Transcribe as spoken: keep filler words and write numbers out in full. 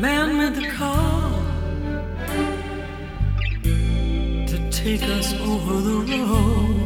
man made the call to take us over the road.